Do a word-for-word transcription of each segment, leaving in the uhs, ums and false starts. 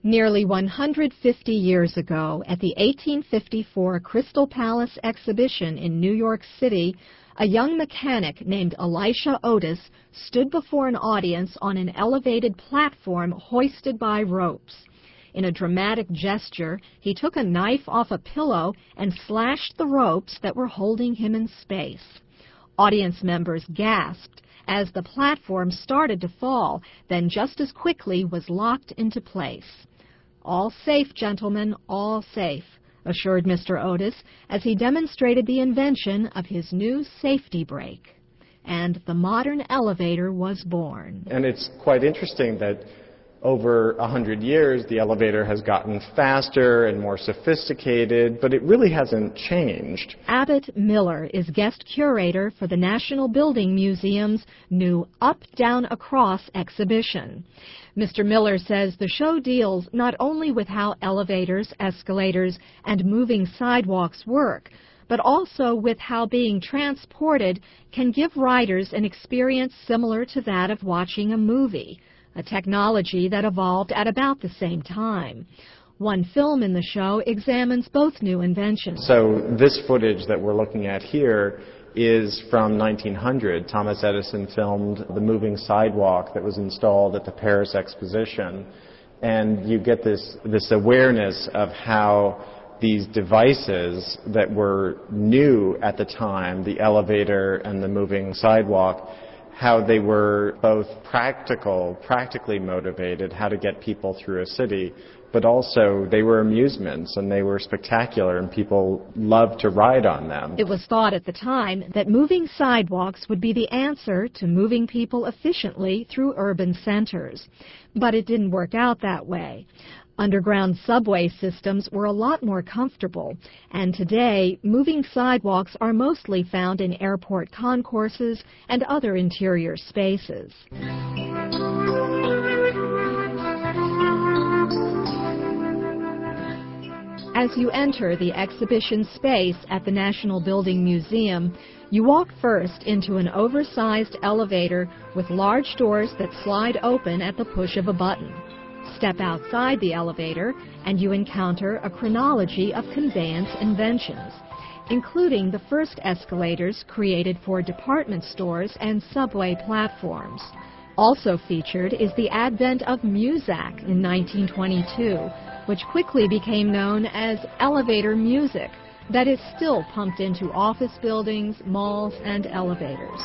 Nearly one hundred fifty years ago, at the eighteen fifty-four Crystal Palace exhibition in New York City, a young mechanic named Elisha Otis stood before an audience on an elevated platform hoisted by ropes. In a dramatic gesture, he took a knife off a pillow and slashed the ropes that were holding him in space. Audience members gasped as the platform started to fall, then just as quickly was locked into place. "All safe, gentlemen, all safe," assured Mister Otis as he demonstrated the invention of his new safety brake. And the modern elevator was born. And it's quite interesting that over a hundred years, the elevator has gotten faster and more sophisticated, but it really hasn't changed. Abbott Miller is guest curator for the National Building Museum's new Up, Down, Across exhibition. Mister Miller says the show deals not only with how elevators, escalators, and moving sidewalks work, but also with how being transported can give riders an experience similar to that of watching a movie, a technology that evolved at about the same time. One film in the show examines both new inventions. So this footage that we're looking at here is from nineteen hundred. Thomas Edison filmed the moving sidewalk that was installed at the Paris Exposition. And you get this, this awareness of how these devices that were new at the time, the elevator and the moving sidewalk, how they were both practical, practically motivated, how to get people through a city, but also they were amusements and they were spectacular and people loved to ride on them. It was thought at the time that moving sidewalks would be the answer to moving people efficiently through urban centers. But it didn't work out that way. Underground subway systems were a lot more comfortable, and today moving sidewalks are mostly found in airport concourses and other interior spaces. As you enter the exhibition space at the National Building Museum, you walk first into an oversized elevator with large doors that slide open at the push of a button. Step outside the elevator and you encounter a chronology of conveyance inventions, including the first escalators created for department stores and subway platforms. Also featured is the advent of Muzak in nineteen twenty-two, which quickly became known as elevator music, that is still pumped into office buildings, malls, and elevators.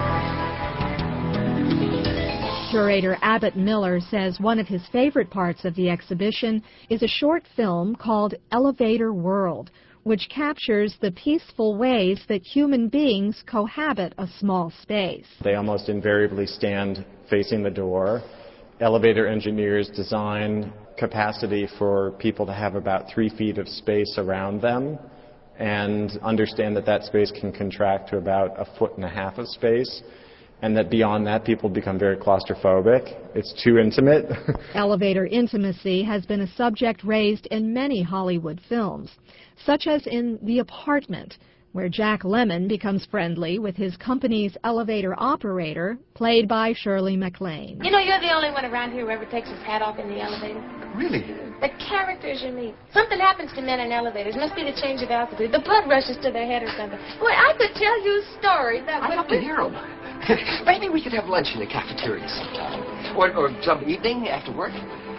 Curator Abbott Miller says one of his favorite parts of the exhibition is a short film called Elevator World, which captures the peaceful ways that human beings cohabit a small space. They almost invariably stand facing the door. Elevator engineers design capacity for people to have about three feet of space around them and understand that that space can contract to about a foot and a half of space, and that beyond that people become very claustrophobic. It's too intimate. Elevator intimacy has been a subject raised in many Hollywood films, such as in The Apartment, where Jack Lemmon becomes friendly with his company's elevator operator, played by Shirley MacLaine. You know, you're the only one around here who ever takes his hat off in the elevator. Really? The characters you meet. Something happens to men in elevators. Must be the change of altitude. The blood rushes to their head or something. Boy, I could tell you stories that I'd would... love to hear them. Maybe we could have lunch in the cafeteria sometime. Or, or some evening after work.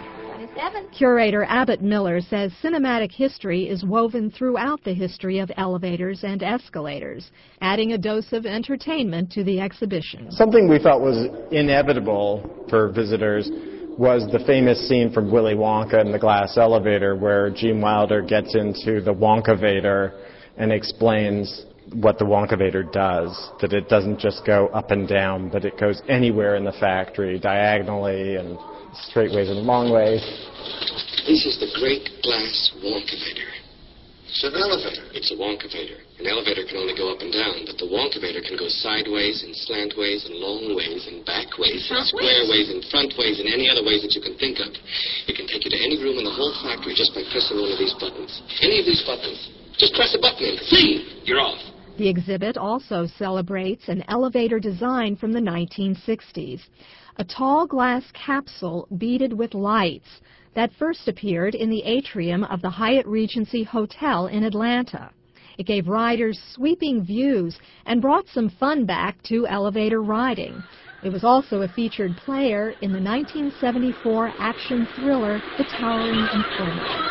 Curator Abbott Miller says cinematic history is woven throughout the history of elevators and escalators, adding a dose of entertainment to the exhibition. Something we felt was inevitable for visitors was the famous scene from Willy Wonka and the Glass Elevator, where Gene Wilder gets into the Wonkavator and explains what the Wonkavator does, that it doesn't just go up and down, but it goes anywhere in the factory, diagonally and straight ways and long ways. This is the Great Glass Wonkavator. It's an elevator. It's a Wonkavator. An elevator can only go up and down, but the Wonkavator can go sideways and slantways and long ways and back ways and square ways and front ways and any other ways that you can think of. It can take you to any room in the whole factory just by pressing one of these buttons. Any of these buttons. Just press a button and zing, you're off. The exhibit also celebrates an elevator design from the nineteen sixties. A tall glass capsule beaded with lights, that first appeared in the atrium of the Hyatt Regency Hotel in Atlanta. It gave riders sweeping views and brought some fun back to elevator riding. It was also a featured player in the nineteen seventy-four action thriller The Towering Inferno.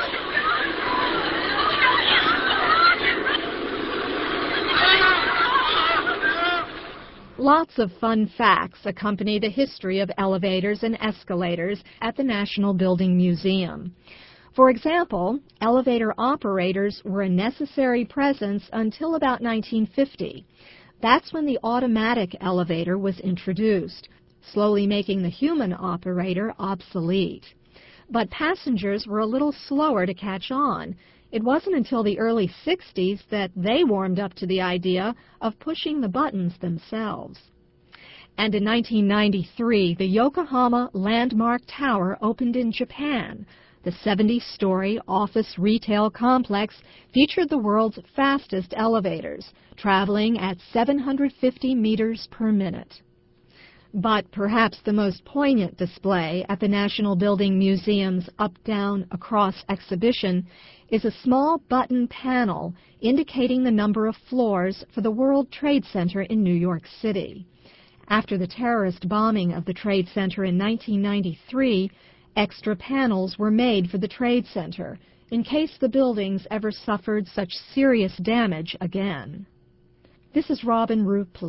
Lots of fun facts accompany the history of elevators and escalators at the National Building Museum. For example, elevator operators were a necessary presence until about nineteen fifty. That's when the automatic elevator was introduced, slowly making the human operator obsolete. But passengers were a little slower to catch on. It wasn't until the early sixties that they warmed up to the idea of pushing the buttons themselves. And in nineteen ninety-three, the Yokohama Landmark Tower opened in Japan. The seventy-story office retail complex featured the world's fastest elevators, traveling at seven hundred fifty meters per minute. But perhaps the most poignant display at the National Building Museum's Up, Down, Across exhibition is a small button panel indicating the number of floors for the World Trade Center in New York City. After the terrorist bombing of the Trade Center in nineteen ninety-three, extra panels were made for the Trade Center in case the buildings ever suffered such serious damage again. This is Robin Rupp.